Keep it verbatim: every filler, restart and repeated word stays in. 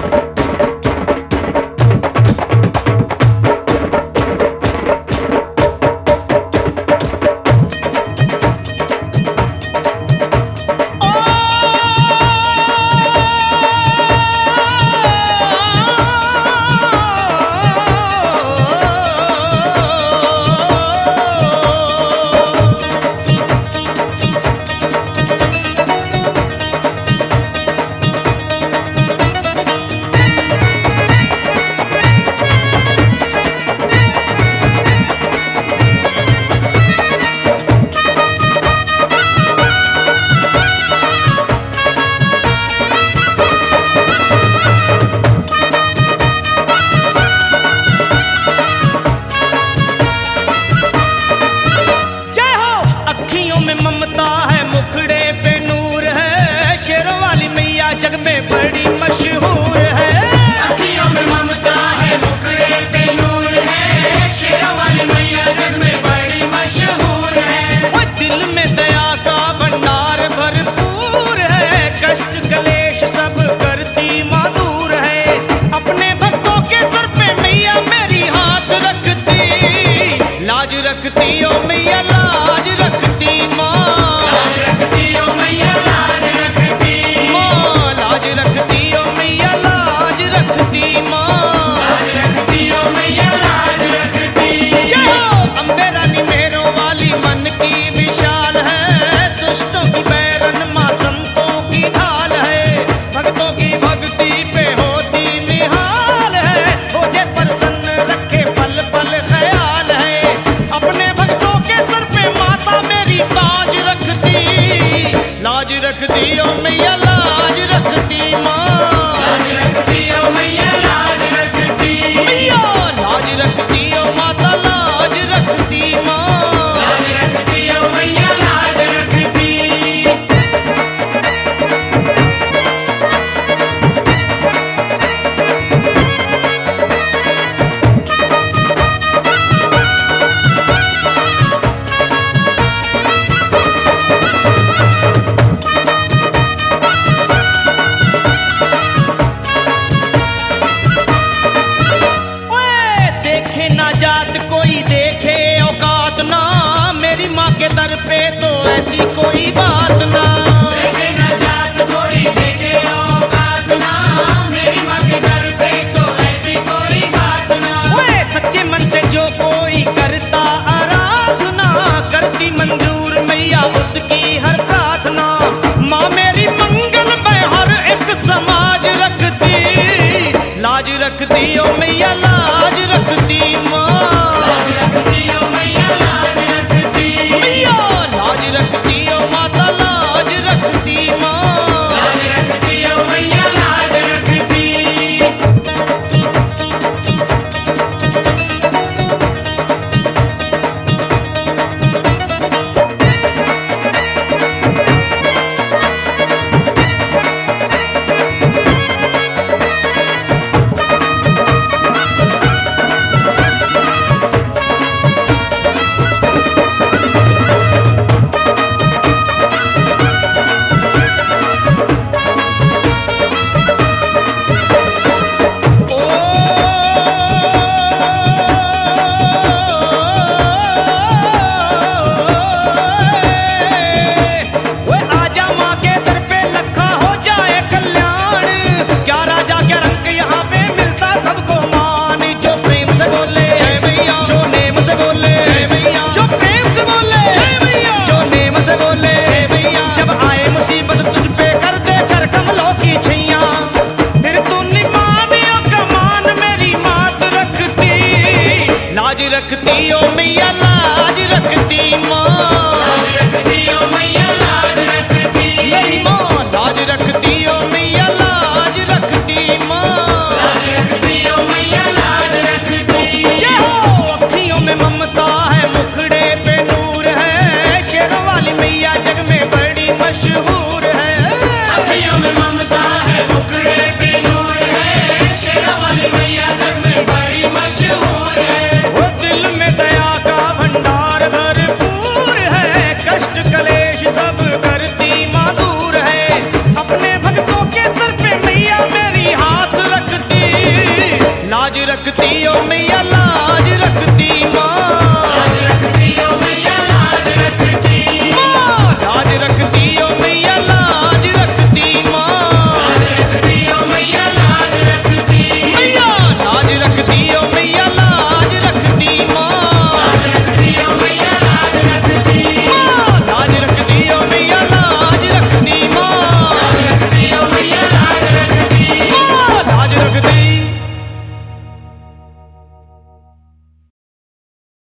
रखती ओ मैया लाज रखती माँ, लाज रखती ओ मैया लाज रखती माँ लाज रखती ओ मैया लाज रखती माँ, लाज रखती ओ मैया लाज रखती। जय हो अम्बे रानी मेरों वाली मन की विशाल है, दुष्टों की बैरन माँ संतों की ढाल है, भक्तों की भक्ति पे होती निहाल है, हो जे प्रसन्न रखे पल पल ख्याल है, अपने भक्तों के सर पे माता मेरी ताज रखती, लाज रखती ओ मैया लाज रखती माँ, लाज रखती ओ मैया लाज रखती मैया लाज रखती ओ माता लाज रखती माँ। लाज रखती ओ मैया लाज रखती। ओए देखे ना जात कोई देखे औकात ना, मेरी माँ के दर पे तो ऐसी कोई बात ना, देखे न जात कोई देखे औकात ना, मेरी माँ के दर पे तो ऐसी कोई बात ना। ओए सच्चे मन से जो कोई करता आराधना, करती मंजूर मैया उसकी हर प्रार्थना, माँ मेरी मंगल में हर एक समाज रखती, लाज रखती ओ मैया लाज रखती माँ, लाज रखती ओ मैया लाज रखती मैया लाज रखती ओ माता लाज रखती माँ। लाज रखती ओ मैया लाज रखती। ओए आजा माँ के दर पे लखा हो जाए कल्याण, क्या राजा क्या रंग यहाँ पे मिलता सबको मान, जो प्रेम से बोले जय मैया, जो नेम से बोले जय मैया, जो प्रेम से बोले जय मैया, जो नेम से बोले जय मैया, जब आए मुसीबत तुझ पे कर दे कर कमलों की छैया, फिर तू निमानियों का मान मेरी मात रखती, लाज रखती ओ मैया लाज रखती माँ, लाज रखती ओ मैया लाज रखती मेरी माँ लाज रखती ओ मैया लाज रखती माँ। लाज रखती ओ मैया लाज रखती। जय हो अखियों में ममता है मुखड़े पे नूर है, शेरों वाली मैया जग में बड़ी मशहूर है, अखियों में ममता है मुखड़े पे नूर है, शेरों वाली मैया जग में बड़ी मशहूर है। वो दिल में दया शक्ति ओ मैया